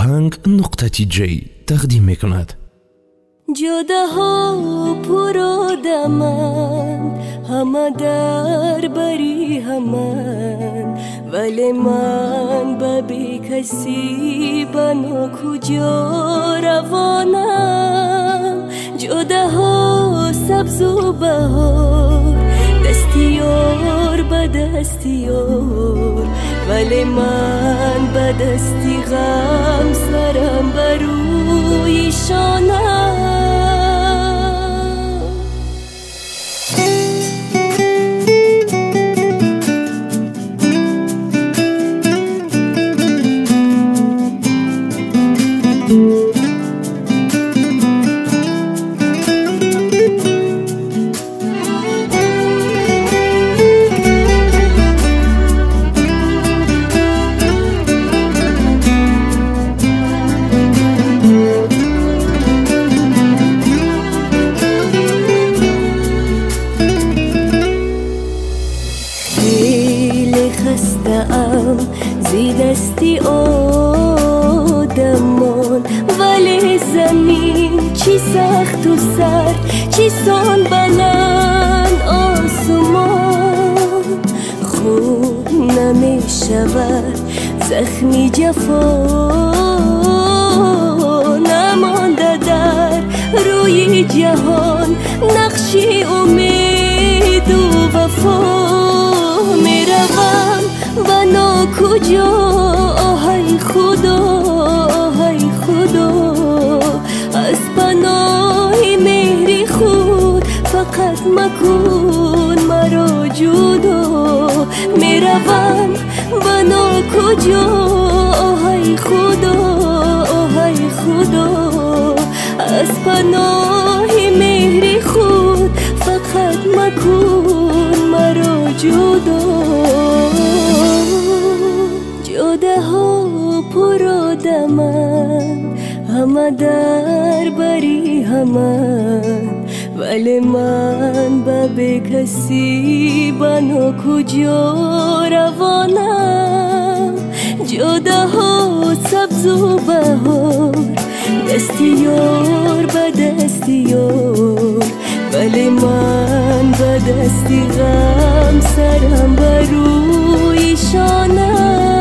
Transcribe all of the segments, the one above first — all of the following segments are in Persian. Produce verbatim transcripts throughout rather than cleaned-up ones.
آهنگ نقطه تی جی تقدیم می کند. جاده ها پر آدمند، همه در بری همند، ولی من به بی کسی بنا کجا روانم. جاده ها سبز و بهار، دستیار به دستیار، ولی من به دستی غم سرم بر روی شانم. زی دستی آدمان، ولی زمین چی سخت و سر، چی سان بلند آسمان. خون نمی شود زخمی جفا، نمانده در روی جهان نقشی امید و وفا. می روم بنا کجا آهای خدا، آهای خدا، از پناه مهری خود فقط مکن مرا جدا. می روم بنا کجا آهای خدا، آهای خدا، از پناه مهری خود فقط مکن مرا جدا. جاده ها پر آدمند، همه در بری همند، ولی من به بی کسی بنا کجا روانم. جاده ها سبز و بهار، دستیار به دستیار، ولی من به دستی غم سرم بر روی شانم.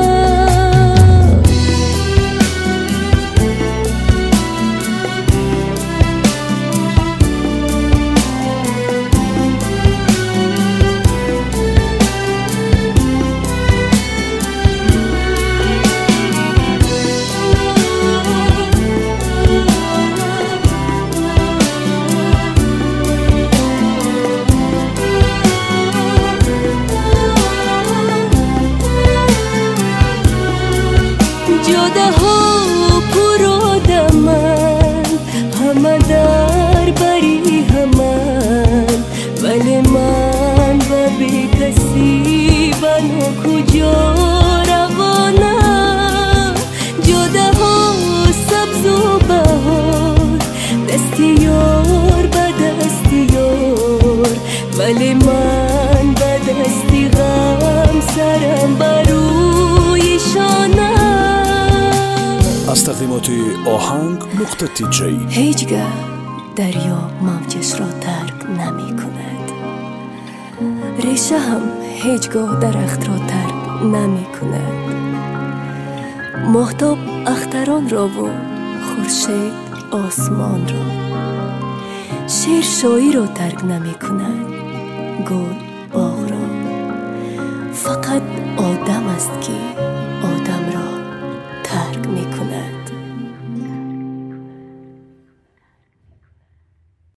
جاده ها پر آدمند، همه در بری همند، ولی من به بی کسی بنا کجا روانم. جاده ها سبز و بهار، دستیار به دستیار، ولی من به دستی غم سرم بر روی شانم. از تقدیمات آهنگ نقطه تی جی. هیچگاه دریا موجش را ترک نمی کند، ریشه هم هیچگاه درخت را ترک نمی کند. ماهتاب اختران را و خورشید آسمان را، شیر شایی را ترک نمی کند، گل باغ را. فقط آدم است که